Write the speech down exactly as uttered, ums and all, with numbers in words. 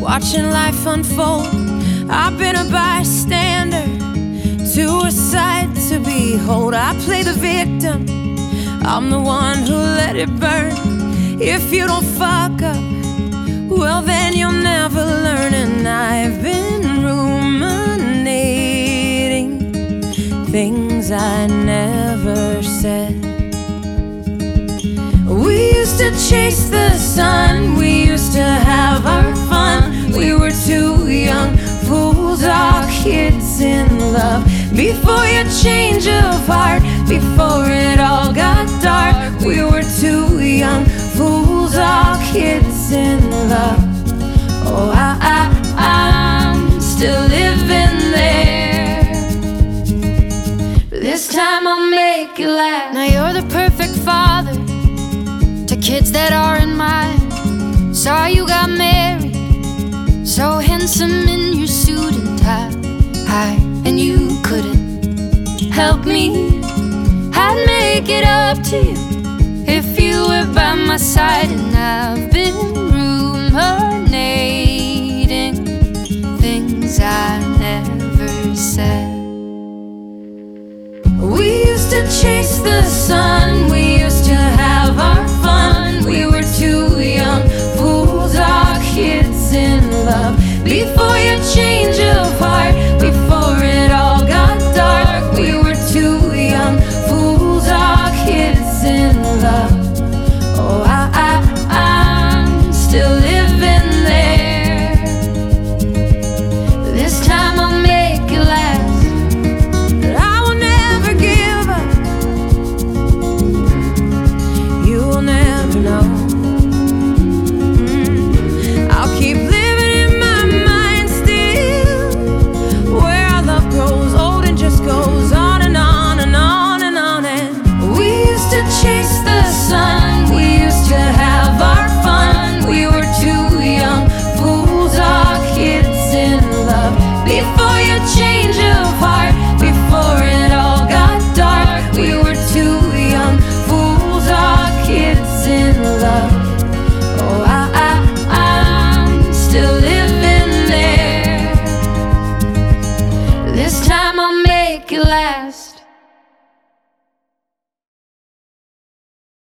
watching life unfold. I've been a bystander to a sight to behold. I play the victim, I'm the one who let it burn. If you don't fuck up, well then you'll never learn. And I've been ruminating things I never said. We used to chase the sun, we used to have our fun. We were two young fools, all kids in love. Before your change of heart, before it all got dark, we were two young fools, all kids in love. Oh, I, I, I'm still living there, but this time I'll make it last. Now you're the perfect father to kids that aren't mine. Saw you got married, so handsome in your suit and tie, Hi, and you couldn't help me. I'd make it up to you if you were by my side. And I've been ruminating things I never said. We used to chase the sun,